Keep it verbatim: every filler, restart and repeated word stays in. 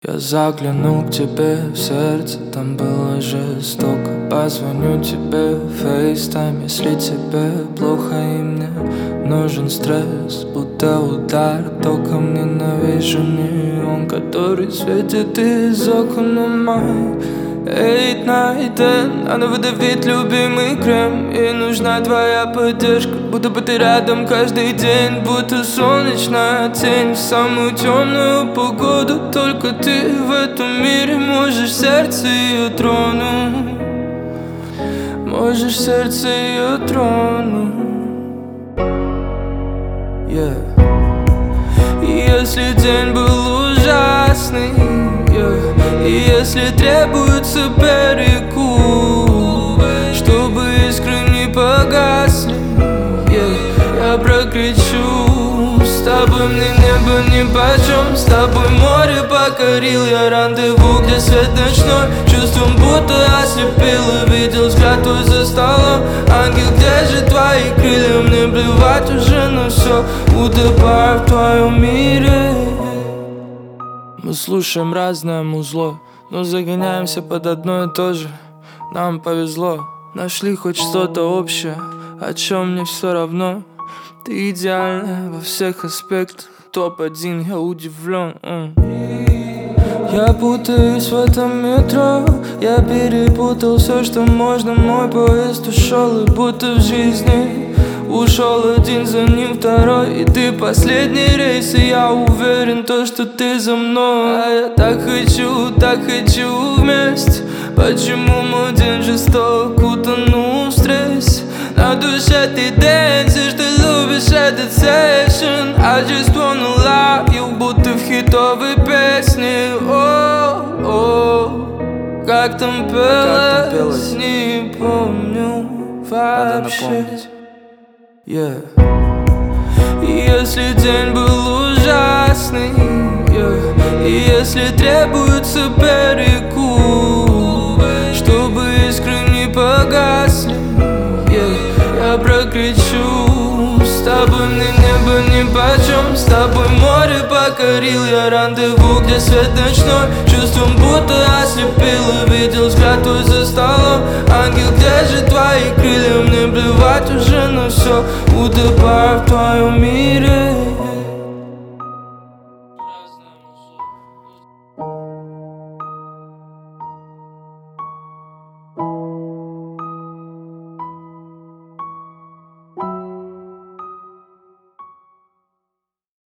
Я заглянул к тебе в сердце, там было жестоко. Позвоню тебе в FaceTime, если тебе плохо и мне нужен стресс. Будто удар током, ненавижу неон, который светит из окон моих. Eight night ten, надо выдавить любимый крем. И нужна твоя поддержка, будто бы ты рядом каждый день. Будто солнечная тень в самую темную погоду. Только ты в этом мире можешь сердце ее тронуть. Можешь сердце ее тронуть, yeah. И если день был ужасный, yeah. И если требуется перекур, чтобы искры не погасли, yeah. Я прокричу: с тобой мне небо нипочем, с тобой море покорил я рандеву, где свет ночной чувством будто ослепил. И видел взгляд твой за столом. Ангел, где же твои крылья? Мне плевать уже на все, утопаю в твоем мире. Мы слушаем разное музло, но загоняемся под одно и то же. Нам повезло, нашли хоть что-то общее, о чем мне все равно. Ты идеальна во всех аспектах, топ один, я удивлен. mm. Я путаюсь в этом метро, я перепутал все, что можно. Мой поезд ушел, и будто в жизни ушел один, за ним второй. И ты последний рейс, и я уверен, то, что ты за мной. А я так хочу, так хочу вместе. Почему мой день жесток, утонул в стрессе? На душе ты дэнсишь, ты любишь этот сейшн. I just wanna love you, будто в хитовой песне. О, о, как там пелось, не помню вообще. Yeah. И если день был ужасный, yeah. И если требуется перекур, чтобы искры не погасли, yeah. Я прокричу: с тобой мне небо нипочем, с тобой море покорил я рандеву, где свет ночной чувством будто ослепил. И видел взгляд твой за столом. Ангел, где же твои крылья? Мне плевать уже на все, утопаю в твоем мире.